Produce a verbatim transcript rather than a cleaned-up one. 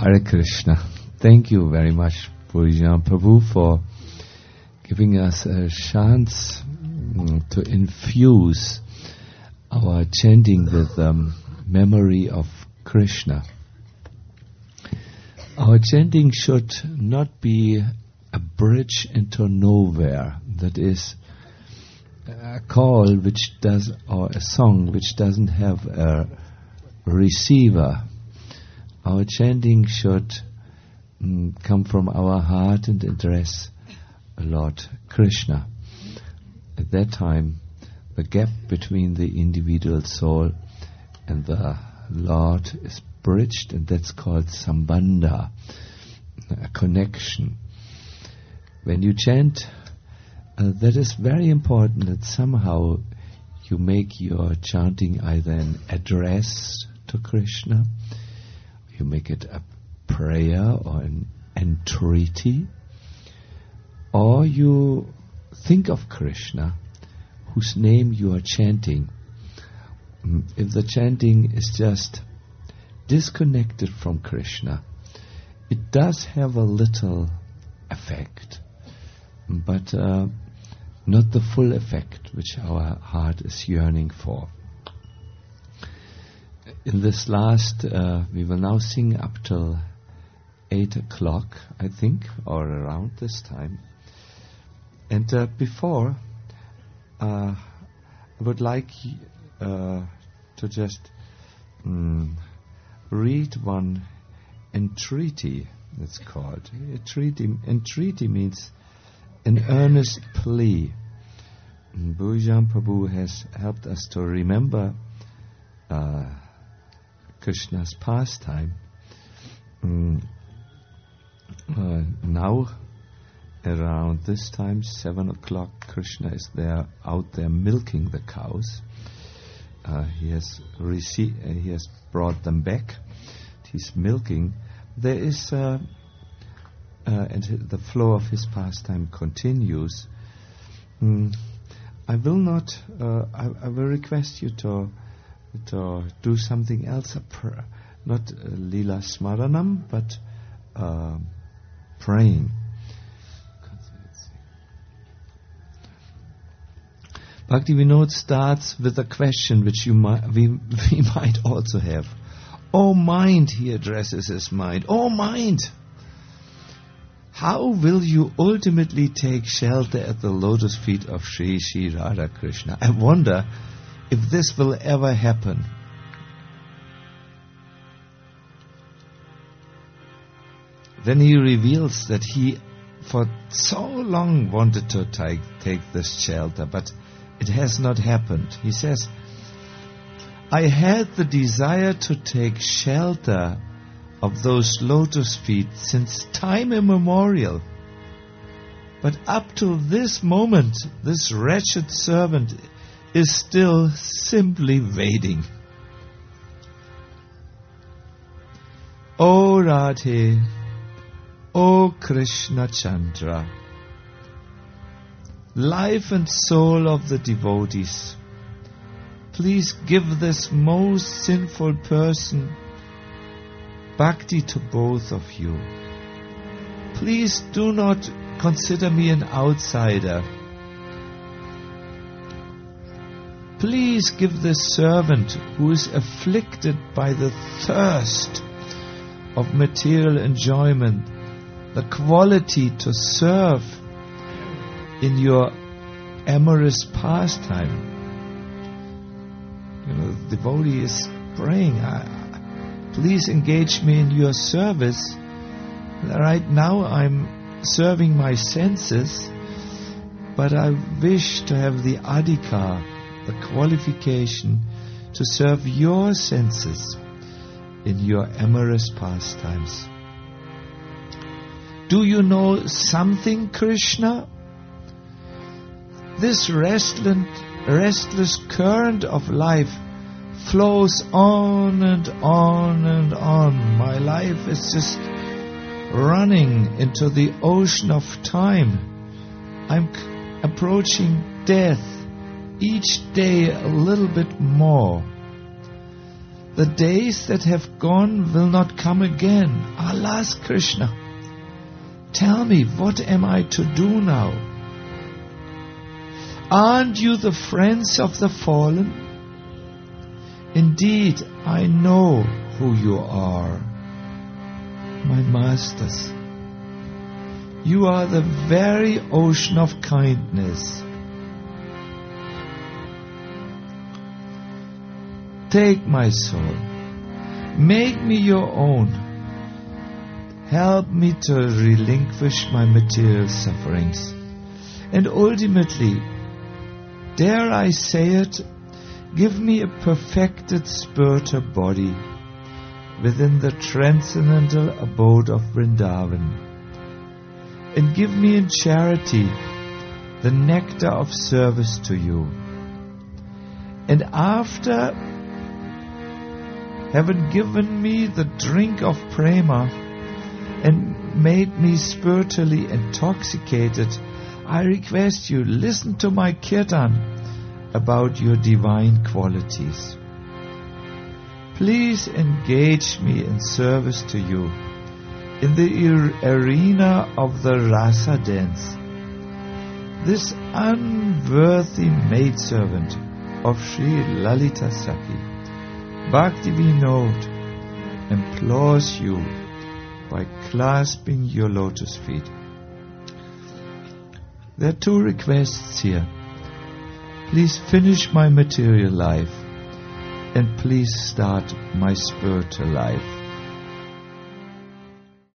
Hare Krishna. Thank you very much, Purijan Prabhu, for giving us a chance mm, to infuse our chanting with um, memory of Krishna. Our chanting should not be a bridge into nowhere. That is a call which does, or a song which doesn't have a receiver. Our chanting should mm, come from our heart and address Lord Krishna. At that time, the gap between the individual soul and the Lord is bridged, and that's called sambandha, a connection. When you chant, uh, that is very important that somehow you make your chanting either an address to Krishna, you make it a prayer or an entreaty, or you think of Krishna, whose name you are chanting. If the chanting is just disconnected from Krishna, it does have a little effect, but uh, not the full effect which our heart is yearning for. In this last, uh, we will now sing up till eight o'clock, I think, or around this time. And uh, before, uh, I would like uh, to just um, read one entreaty, it's called. Entreaty, entreaty means an earnest plea. Purijan Prabhu has helped us to remember uh, Krishna's pastime. Mm, uh, now, around this time, seven o'clock, Krishna is there, out there milking the cows. Uh, he has received, uh, he has brought them back. He's milking. There is, uh, uh, and the flow of his pastime continues. Mm, I will not. Uh, I, I will request you to to do something else. Pr- not uh, lila smaranam, but uh, praying. Bhakti-Vinod starts with a question which you might, we, we might also have. Oh mind, he addresses his mind. Oh mind, how will you ultimately take shelter at the lotus feet of Sri Sri Radha Krishna? I wonder if this will ever happen. Then he reveals that he for so long wanted to take, take this shelter, but it has not happened. He says, I had the desire to take shelter of those lotus feet since time immemorial. But up to this moment, this wretched servant is still simply waiting. O Radhe, O Krishna Chandra, life and soul of the devotees, please give this most sinful person bhakti to both of you. Please do not consider me an outsider. Please give this servant who is afflicted by the thirst of material enjoyment the quality to serve in your amorous pastime. You know, the devotee is praying, please engage me in your service. Right now I'm serving my senses, but I wish to have the adhikar, the qualification to serve your senses in your amorous pastimes. Do you know something, Krishna? This restless, restless current of life flows on and on and on. My life is just running into the ocean of time. I'm c- approaching death each day a little bit more. The days that have gone will not come again. Alas, Krishna, tell me, what am I to do now? Aren't you the friends of the fallen? Indeed, I know who you are, my masters. You are the very ocean of kindness. Take my soul, make me your own. Help me to relinquish my material sufferings. And ultimately, dare I say it, give me a perfected spiritual body within the transcendental abode of Vrindavan. And give me in charity the nectar of service to you. And after having given me the drink of prema and made me spiritually intoxicated, I request you, listen to my kirtan about your divine qualities. Please engage me in service to you in the arena of the rasa dance. This unworthy maidservant of Sri Lalita Sakhi, Bhakti Vinod, implores you by clasping your lotus feet. There are two requests here. Please finish my material life, and please start my spiritual life.